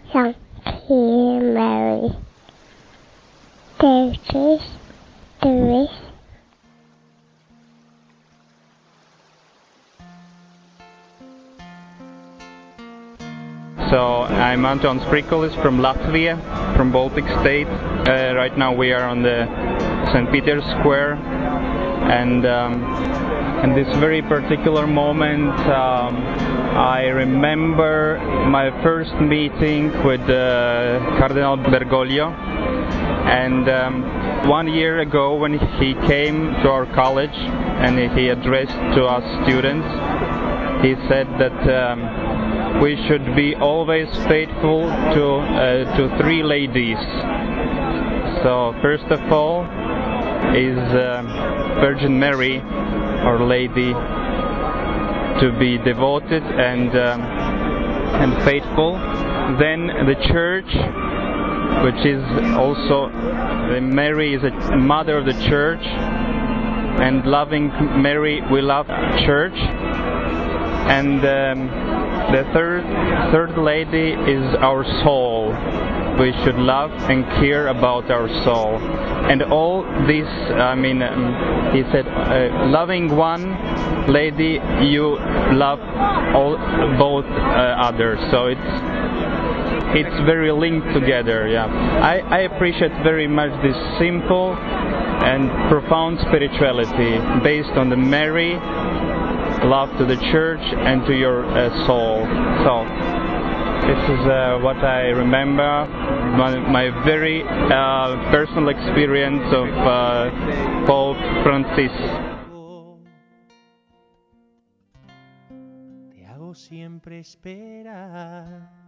Sancti Mary, Tertius Tuis. So I'm Anton Sprikolis from Latvia, from Baltic States. Right now we are on the St. Peter's Square, and in this very particular moment I remember my first meeting with Cardinal Bergoglio, and 1 year ago when he came to our college and he addressed to us students, he said that we should be always faithful to three ladies. So first of all is Virgin Mary, Our Lady, to be devoted and faithful. Then the Church, which is also Mary is a mother of the Church, and loving Mary we love Church. And the third lady is our soul. We should love and care about our soul. And all this, he said, loving one lady, you love both others. So it's very linked together. Yeah, I appreciate very much this simple and profound spirituality based on the Mary, love to the Church and to your soul. So this is what I remember, my very personal experience of Pope Francis. Te hago siempre esperar.